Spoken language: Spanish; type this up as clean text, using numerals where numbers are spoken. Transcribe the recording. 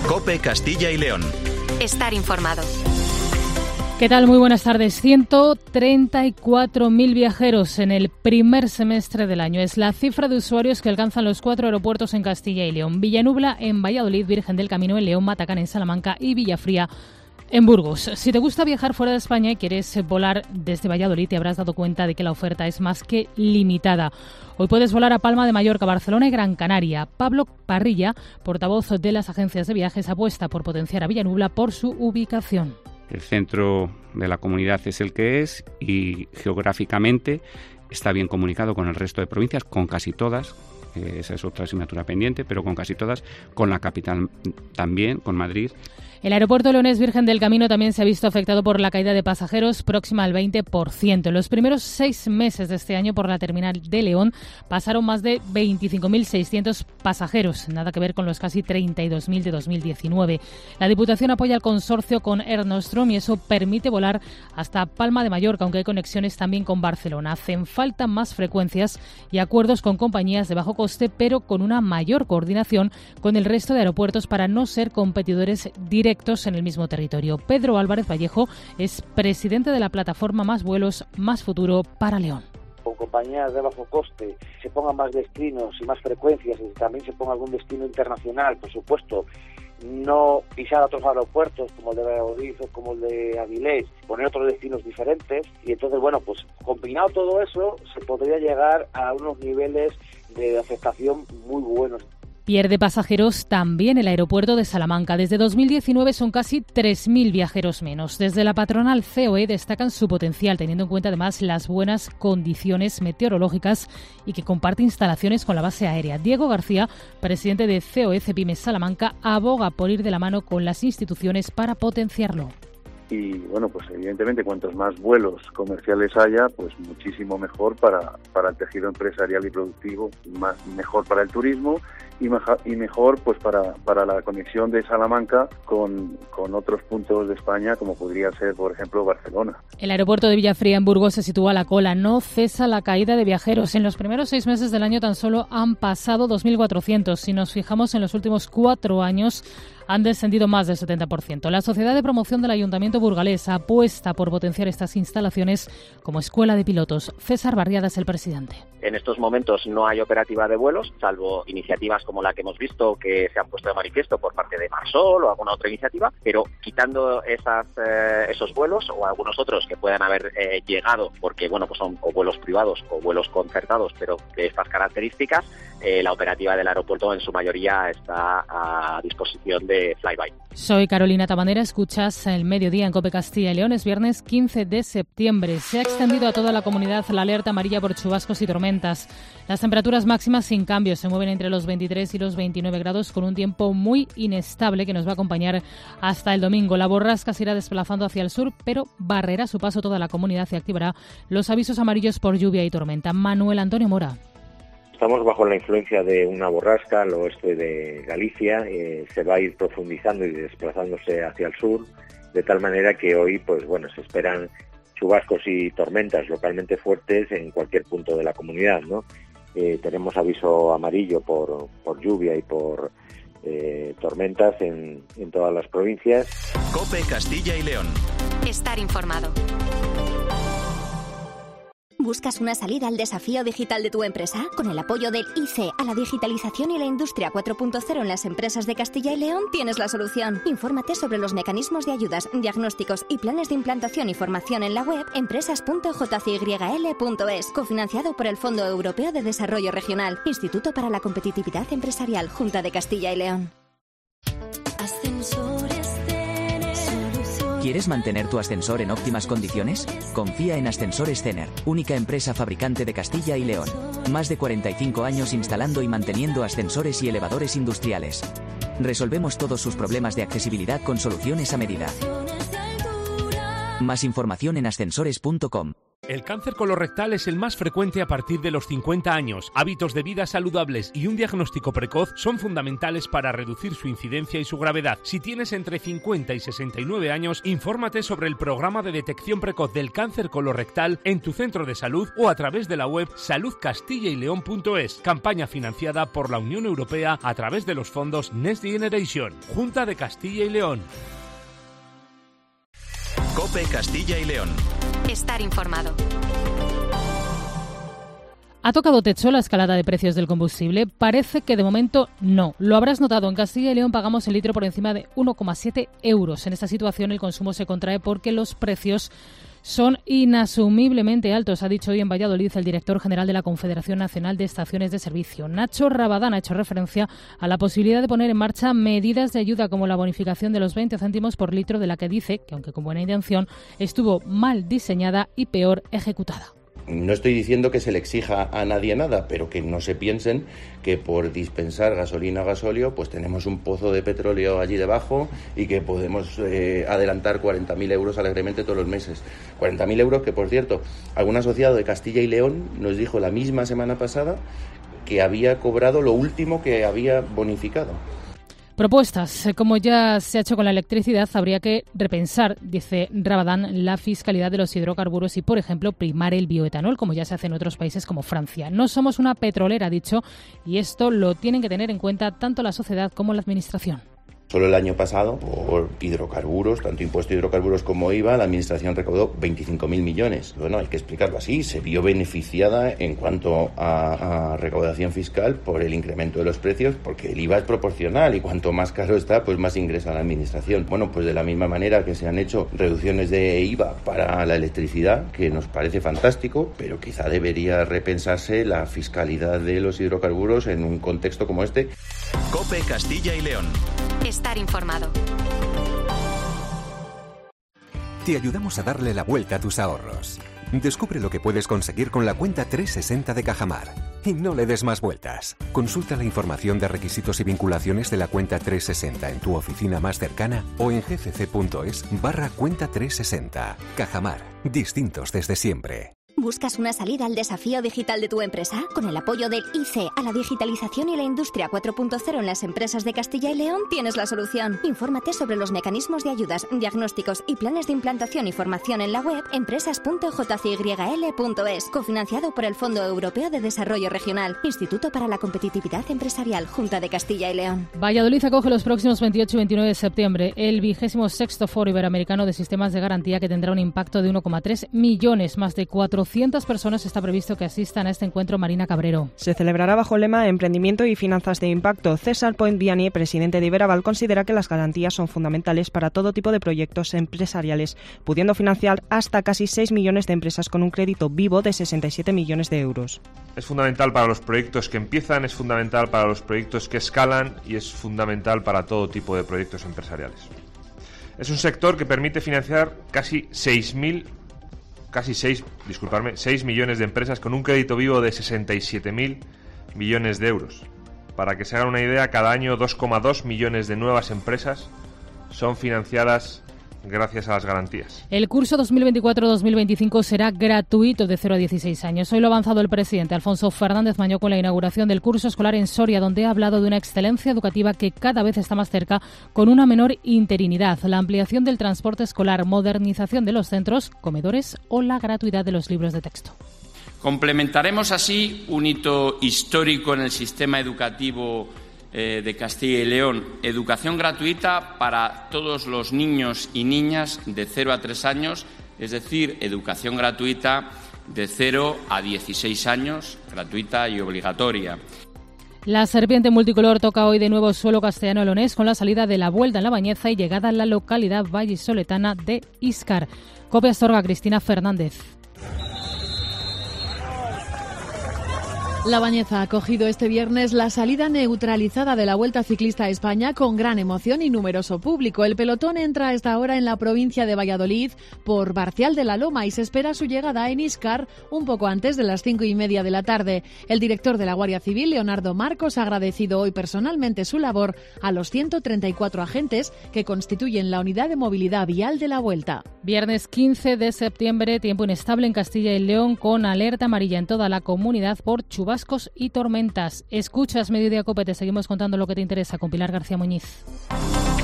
COPE Castilla y León. Estar informado. ¿Qué tal? Muy buenas tardes. 134.000 viajeros en el primer semestre del año. Es la cifra de usuarios que alcanzan los 4 aeropuertos en Castilla y León. Villanubla en Valladolid, Virgen del Camino en León, Matacán en Salamanca y Villafría en Burgos. Si te gusta viajar fuera de España y quieres volar desde Valladolid, te habrás dado cuenta de que la oferta es más que limitada. Hoy puedes volar a Palma de Mallorca, Barcelona y Gran Canaria. Pablo Parrilla, portavoz de las agencias de viajes, apuesta por potenciar a Villanubla por su ubicación. El centro de la comunidad es el que es y geográficamente está bien comunicado con el resto de provincias, con casi todas. Esa es otra asignatura pendiente, pero con casi todas, con la capital también, con Madrid. El aeropuerto leonés Virgen del Camino también se ha visto afectado por la caída de pasajeros próxima al 20%. En los primeros 6 meses de este año por la terminal de León pasaron más de 25.600 pasajeros, nada que ver con los casi 32.000 de 2019. La Diputación apoya el consorcio con Air Nostrum y eso permite volar hasta Palma de Mallorca, aunque hay conexiones también con Barcelona. Hacen falta más frecuencias y acuerdos con compañías de bajo coste, pero con una mayor coordinación con el resto de aeropuertos para no ser competidores directos en el mismo territorio. Pedro Álvarez Vallejo es presidente de la plataforma Más Vuelos, Más Futuro para León. Con compañías de bajo coste se pongan más destinos y más frecuencias y también se ponga algún destino internacional, por supuesto, no pisar otros aeropuertos como el de Valladolid o como el de Avilés, poner otros destinos diferentes y entonces, bueno, pues combinado todo eso se podría llegar a unos niveles de aceptación muy buenos. Pierde pasajeros también el aeropuerto de Salamanca. Desde 2019 son casi 3.000 viajeros menos. Desde la patronal COE destacan su potencial, teniendo en cuenta además las buenas condiciones meteorológicas y que comparte instalaciones con la base aérea. Diego García, presidente de COE Cepymes Salamanca, aboga por ir de la mano con las instituciones para potenciarlo. Y bueno, pues evidentemente cuantos más vuelos comerciales haya, pues muchísimo mejor para el tejido empresarial y productivo, mejor para el turismo y mejor pues para la conexión de Salamanca con otros puntos de España, como podría ser, por ejemplo, Barcelona. El aeropuerto de Villafría en Burgos se sitúa a la cola. No cesa la caída de viajeros. En los primeros 6 meses del año tan solo han pasado 2.400. Si nos fijamos en los últimos 4 años, han descendido más del 70%. La Sociedad de Promoción del Ayuntamiento burgalés apuesta por potenciar estas instalaciones como escuela de pilotos. César Barriada es el presidente. En estos momentos no hay operativa de vuelos, salvo iniciativas como la que hemos visto que se han puesto de manifiesto por parte de Marsol o alguna otra iniciativa, pero quitando esos vuelos o algunos otros que puedan haber llegado, porque bueno, pues son o vuelos privados o vuelos concertados, pero de estas características, la operativa del aeropuerto en su mayoría está a disposición de Flyby. Soy Carolina Tabanera, escuchas El Mediodía en COPE Castilla y León. Es viernes 15 de septiembre. Se ha extendido a toda la comunidad la alerta amarilla por chubascos y tormentas. Las temperaturas máximas sin cambios se mueven entre los 23 y los 29 grados con un tiempo muy inestable que nos va a acompañar hasta el domingo. La borrasca se irá desplazando hacia el sur, pero barrerá su paso toda la comunidad y activará los avisos amarillos por lluvia y tormenta. Manuel Antonio Mora. Estamos bajo la influencia de una borrasca al oeste de Galicia, se va a ir profundizando y desplazándose hacia el sur, de tal manera que hoy, pues bueno, se esperan chubascos y tormentas localmente fuertes en cualquier punto de la comunidad, ¿no? Tenemos aviso amarillo por lluvia y por tormentas en todas las provincias. COPE Castilla y León. Estar informado. ¿Buscas una salida al desafío digital de tu empresa? Con el apoyo del ICE a la digitalización y la industria 4.0 en las empresas de Castilla y León, tienes la solución. Infórmate sobre los mecanismos de ayudas, diagnósticos y planes de implantación y formación en la web empresas.jcyl.es, cofinanciado por el Fondo Europeo de Desarrollo Regional, Instituto para la Competitividad Empresarial, Junta de Castilla y León. ¿Quieres mantener tu ascensor en óptimas condiciones? Confía en Ascensores Cener, única empresa fabricante de Castilla y León. Más de 45 años instalando y manteniendo ascensores y elevadores industriales. Resolvemos todos sus problemas de accesibilidad con soluciones a medida. Más información en ascensores.com. El cáncer colorectal es el más frecuente a partir de los 50 años. Hábitos de vida saludables y un diagnóstico precoz son fundamentales para reducir su incidencia y su gravedad. Si tienes entre 50 y 69 años, infórmate sobre el programa de detección precoz del cáncer colorectal en tu centro de salud o a través de la web saludcastillayleon.es. Campaña financiada por la Unión Europea a través de los fondos Next Generation. Junta de Castilla y León. COPE Castilla y León. Estar informado. ¿Ha tocado techo la escalada de precios del combustible? Parece que de momento no. Lo habrás notado, en Castilla y León pagamos el litro por encima de 1,7 euros. En esta situación el consumo se contrae porque los precios son inasumiblemente altos, ha dicho hoy en Valladolid el director general de la Confederación Nacional de Estaciones de Servicio. Nacho Rabadán ha hecho referencia a la posibilidad de poner en marcha medidas de ayuda como la bonificación de los 20 céntimos por litro, de la que dice que, aunque con buena intención, estuvo mal diseñada y peor ejecutada. No estoy diciendo que se le exija a nadie nada, pero que no se piensen que por dispensar gasolina o gasóleo pues tenemos un pozo de petróleo allí debajo y que podemos adelantar 40.000 euros alegremente todos los meses. 40.000 euros que, por cierto, algún asociado de Castilla y León nos dijo la misma semana pasada que había cobrado lo último que había bonificado. Propuestas. Como ya se ha hecho con la electricidad, habría que repensar, dice Rabadán, la fiscalidad de los hidrocarburos y, por ejemplo, primar el bioetanol, como ya se hace en otros países como Francia. No somos una petrolera, ha dicho, y esto lo tienen que tener en cuenta tanto la sociedad como la administración. Solo el año pasado, por hidrocarburos, tanto impuesto de hidrocarburos como IVA, la Administración recaudó 25.000 millones. Bueno, hay que explicarlo así. Se vio beneficiada en cuanto a recaudación fiscal por el incremento de los precios, porque el IVA es proporcional y cuanto más caro está, pues más ingresa la Administración. Bueno, pues de la misma manera que se han hecho reducciones de IVA para la electricidad, que nos parece fantástico, pero quizá debería repensarse la fiscalidad de los hidrocarburos en un contexto como este. COPE Castilla y León. Estar informado. Te ayudamos a darle la vuelta a tus ahorros. Descubre lo que puedes conseguir con la cuenta 360 de Cajamar. Y no le des más vueltas. Consulta la información de requisitos y vinculaciones de la cuenta 360 en tu oficina más cercana o en gcc.es/cuenta 360. Cajamar. Distintos desde siempre. ¿Buscas una salida al desafío digital de tu empresa? Con el apoyo del IC a la digitalización y la industria 4.0 en las empresas de Castilla y León tienes la solución. Infórmate sobre los mecanismos de ayudas, diagnósticos y planes de implantación y formación en la web empresas.jcyl.es, cofinanciado por el Fondo Europeo de Desarrollo Regional, Instituto para la Competitividad Empresarial, Junta de Castilla y León. Valladolid acoge los próximos 28 y 29 de septiembre el 26º Foro Iberoamericano de Sistemas de Garantía, que tendrá un impacto de 1,3 millones, más de 400 personas está previsto que asistan a este encuentro. Marina Cabrero. Se celebrará bajo el lema Emprendimiento y Finanzas de Impacto. César Point-Vianney, presidente de Iberaval, considera que las garantías son fundamentales para todo tipo de proyectos empresariales, pudiendo financiar hasta casi 6 millones de empresas con un crédito vivo de 67 millones de euros. Es fundamental para los proyectos que empiezan, es fundamental para los proyectos que escalan y es fundamental para todo tipo de proyectos empresariales. Es un sector que permite financiar casi 6 millones de empresas con un crédito vivo de 67.000 millones de euros. Para que se hagan una idea, cada año 2,2 millones de nuevas empresas son financiadas gracias a las garantías. El curso 2024-2025 será gratuito de 0 a 16 años. Hoy lo ha avanzado el presidente Alfonso Fernández Mañó con la inauguración del curso escolar en Soria, donde ha hablado de una excelencia educativa que cada vez está más cerca, con una menor interinidad, la ampliación del transporte escolar, modernización de los centros, comedores o la gratuidad de los libros de texto. Complementaremos así un hito histórico en el sistema educativo de Castilla y León: educación gratuita para todos los niños y niñas de 0 a 3 años, es decir, educación gratuita de 0 a 16 años, gratuita y obligatoria. La serpiente multicolor toca hoy de nuevo suelo castellano-leonés con la salida de la Vuelta en la Bañeza y llegada a la localidad vallisoletana de Íscar. COPE Astorga, Cristina Fernández. La Bañeza ha acogido este viernes la salida neutralizada de la Vuelta Ciclista a España con gran emoción y numeroso público. El pelotón entra a esta hora en la provincia de Valladolid por Barcial de la Loma y se espera su llegada en Íscar un poco antes de las 5:30 de la tarde. El director de la Guardia Civil, Leonardo Marcos, ha agradecido hoy personalmente su labor a los 134 agentes que constituyen la unidad de movilidad vial de la Vuelta. Viernes 15 de septiembre, tiempo inestable en Castilla y León con alerta amarilla en toda la comunidad por chubascos y tormentas. Escuchas Mediodía COPE, te seguimos contando lo que te interesa con Pilar García Muñiz.